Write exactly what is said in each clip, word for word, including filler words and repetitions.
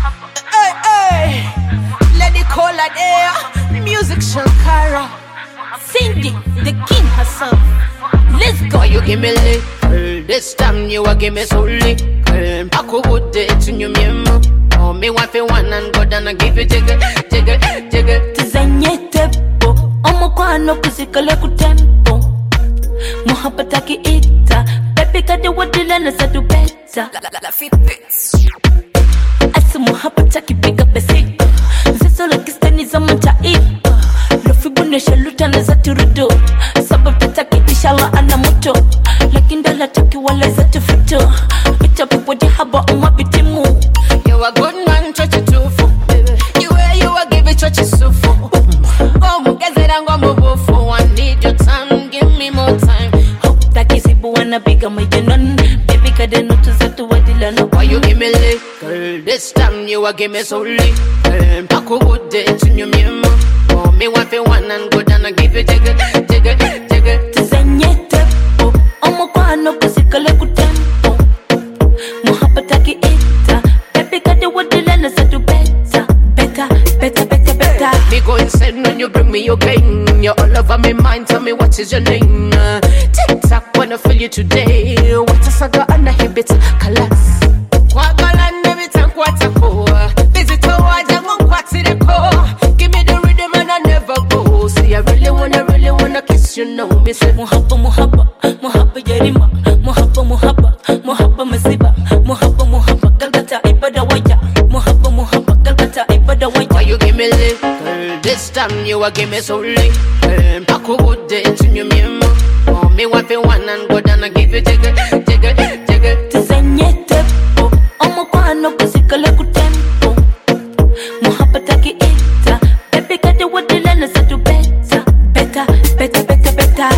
Hey, hey, let it call a day. Music Shankara, Cindy, the king herself. Let's go. You give me lick, this time you a give me so lick. Paco would it to you, memo. Oh, me wife one and go down and give you jigger, jigger, jigger. Tizanye tepo, omo kwa no kuzikale kutempo. Muhabataki ita, baby kade wadila na sadu beta. La fit bits. Asa muhabataki piga besi. Ziso la kistani za mantaipa. Lofi bune shaluta na zaturudo. Sabab tataki inshallah ana moto. Lakin dala taki wala zatu fito. Bita pipo di haba umwa bitimu. You a good man, touch it too full. You where you a give it touch it so full. Oh, mugazera ngo mubufu. I need your time, give me more time. Taki sibu wana biga majenon. Baby kade nutu zatu wadila no. Why you give me lick? Girl, this time you a give me so lick. Paco would it to you, memo. Oh, me wife one and go down and give you jigger, jigger, jigger. Tizanye tepo, omo kwa no kuzikale kutempo. Muhabataki ita, baby kade wadila na zatu beta. Beta, beta, beta, beta. Me go insane when you bring me your game. You're all over my mind, tell me what is your name. uh, Tick tock, wanna feel you today. What a saga and a habit, kalas. Kwagala never tank what a core. Visit a waja won't quat to the core. Give me the rhythm and I never go. See I really wanna, really wanna kiss you now. Me say Muhabba, muhabba, muhabba yarima. Muhabba, muhabba, muhabba masiba. Muhabba, muhabba, galgata ibada waya. Muhabba, muhabba, galgata ibada why waya. you give me lick? Girl, this time you a give me so lick. Paco would it to you, memo. Oh, me wife one and go down and give you jigger, jigger, jigger. Tizanye tepo, omo kwa no kuzikale kutempo. Muhabataki ita, baby kade wadila na zatu beta. Beta, beta, beta, beta.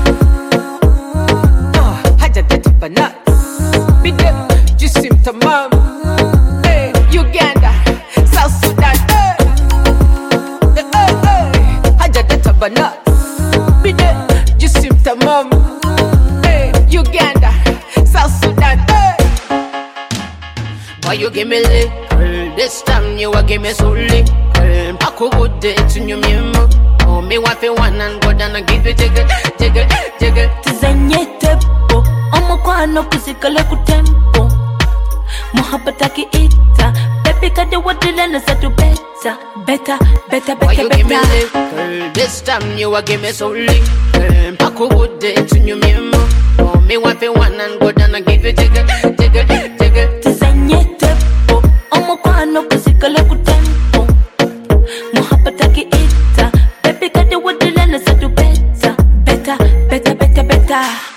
Haja tete banat. Bide, jisim tamam. Hey, Uganda, South Sudan. Hey, hey, hey. Haja tete banat. Bide, jisim tamam. Hey, Uganda, South Sudan. Hey. Why you give me lick? Girl, this time you a give me so lick. Paco would it to you, memo. Oh, me wife one and go down and give you jigger, jigger, jigger. Tizanye tepo, omo kwa no kuzikale kutempo. Muhabataki ita, baby kade wadila na zatu beta. Beta, beta, Why beta, you give me beta. lick? Girl, this time you a give me so lick. Paco would it to you, memo. Oh, me wife one and go down and give you jigger, jigger, jigger. Tizanye tepo, omo kwa no kuzikale kutempo. Muhabataki ita, baby kade wadila na zatu beta. Beta, beta, beta, beta.